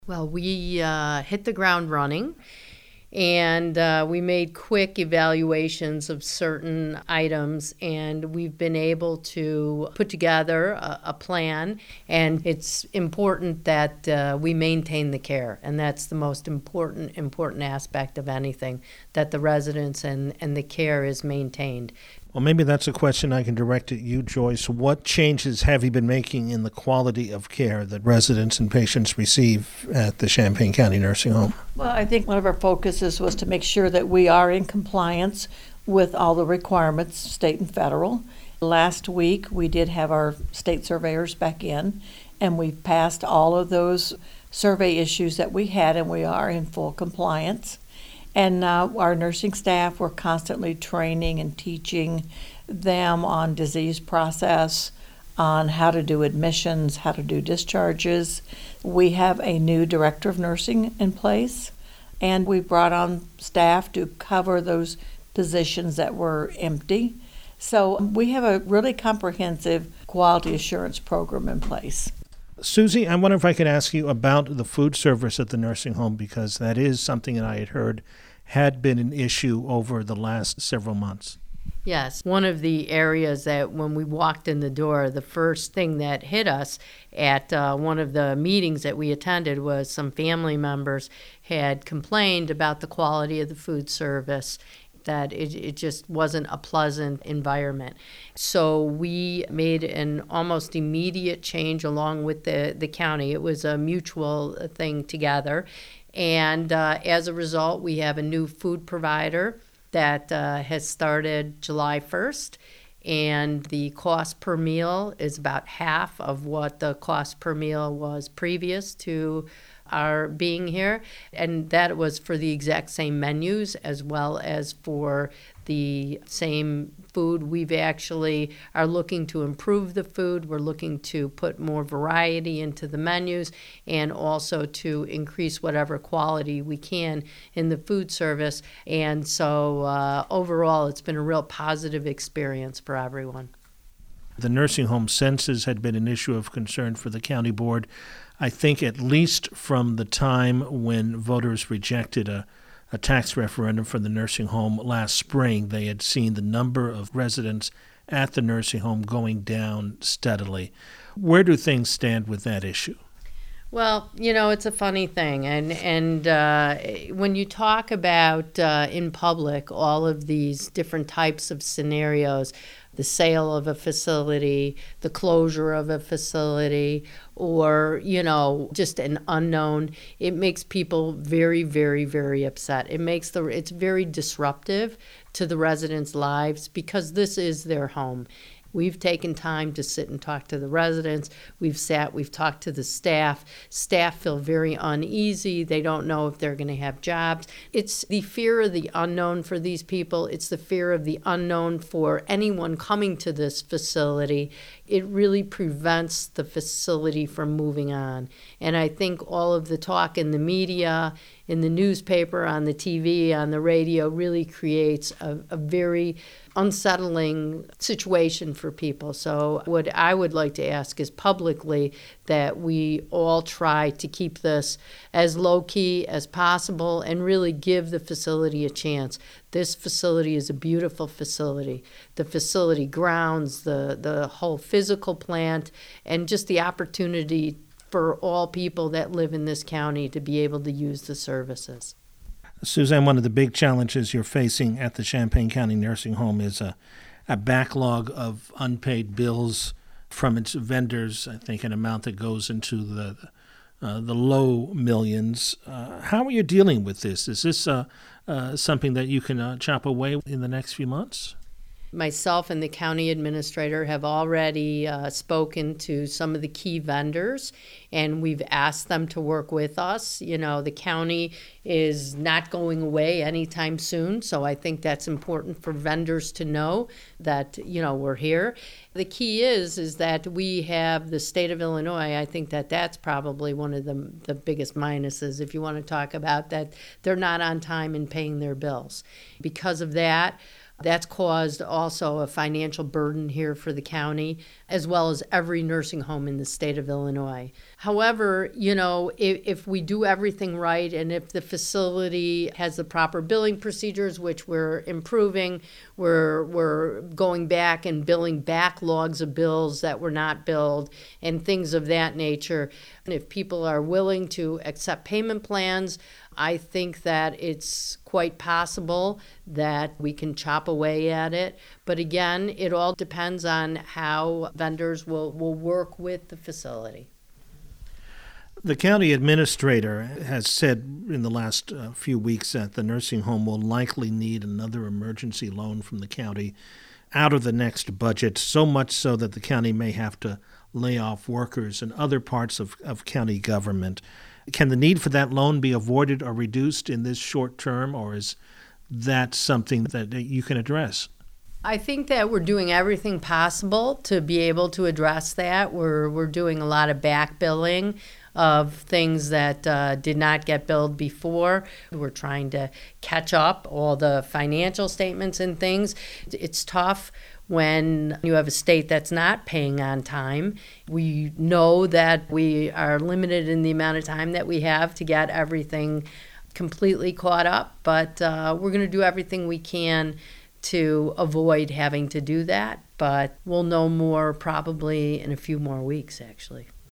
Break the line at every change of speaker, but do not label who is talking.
Well, we hit the ground running, and we made quick evaluations of certain items, and we've been able to put together a plan. And it's important that we maintain the care, and that's the most important aspect of anything, that the residents and the care is maintained.
Well, maybe that's a question I can direct at you, Joyce. What changes have you been making in the quality of care that residents and patients receive at the Champaign County Nursing Home?
Well, I think one of our focuses was to make sure that we are in compliance with all the requirements, state and federal. Last week, we did have our state surveyors back in, and we've passed all of those survey issues that we had, and we are in full compliance. And our nursing staff, we're constantly training and teaching them on disease process, on how to do admissions, how to do discharges. We have a new director of nursing in place, and we brought on staff to cover those positions that were empty. So we have a really comprehensive quality assurance program in place.
Susie, I wonder if I could ask you about the food service at the nursing home, because that is something that I had heard had been an issue over the last several months.
Yes, one of the areas that when we walked in the door, the first thing that hit us at one of the meetings that we attended was some family members had complained about the quality of the food service, that it just wasn't a pleasant environment. So we made an almost immediate change along with the county. It was a mutual thing together. And as a result, we have a new food provider that has started July 1st. And the cost per meal is about half of what the cost per meal was previous to our being here, and that was for the exact same menus as well as for the same food. We've actually are looking to improve the food. We're looking to put more variety into the menus and also to increase whatever quality we can in the food service. And so overall, it's been a real positive experience for everyone.
The nursing home census had been an issue of concern for the county board. I think at least from the time when voters rejected a tax referendum for the nursing home last spring, they had seen the number of residents at the nursing home going down steadily. Where do things stand with that issue?
Well, it's a funny thing. And when you talk about in public all of these different types of scenarios, the sale of a facility, the closure of a facility, or, just an unknown, it makes people very, very, very upset. It's very disruptive to the residents' lives because this is their home. We've taken time to sit and talk to the residents. We've talked to the staff. Staff feel very uneasy. They don't know if they're going to have jobs. It's the fear of the unknown for these people. It's the fear of the unknown for anyone coming to this facility. It really prevents the facility from moving on. And I think all of the talk in the media, in the newspaper, on the TV, on the radio really creates a very unsettling situation for people. So what I would like to ask is publicly that we all try to keep this as low-key as possible and really give the facility a chance. This facility is a beautiful facility. The facility grounds, the whole physical plant, and just the opportunity for all people that live in this county to be able to use the services.
Suzanne, one of the big challenges you're facing at the Champaign County Nursing Home is a backlog of unpaid bills from its vendors, I think an amount that goes into the low millions. How are you dealing with this? Is this something that you can chop away in the next few months?
Myself and the county administrator have already spoken to some of the key vendors, and we've asked them to work with us. The county is not going away anytime soon, so I think that's important for vendors to know that, we're here. The key is that we have the state of Illinois. I think that's probably one of the biggest minuses, if you want to talk about that. They're not on time in paying their bills. Because of that, That's caused also a financial burden here for the county, as well as every nursing home in the state of Illinois. However, if we do everything right and if the facility has the proper billing procedures, which we're improving, we're going back and billing backlogs of bills that were not billed and things of that nature. And if people are willing to accept payment plans, I think that it's quite possible that we can chop away at it. But again, it all depends on how vendors will work with the facility.
The county administrator has said in the last few weeks that the nursing home will likely need another emergency loan from the county out of the next budget, so much so that the county may have to lay off workers in other parts of county government. Can the need for that loan be avoided or reduced in this short term, or is that something that you can address?
I think that we're doing everything possible to be able to address that. We're doing a lot of back billing of things that did not get billed before. We're trying to catch up all the financial statements and things. It's tough when you have a state that's not paying on time. We know that we are limited in the amount of time that we have to get everything completely caught up, but we're going to do everything we can to avoid having to do that. But we'll know more probably in a few more weeks, actually.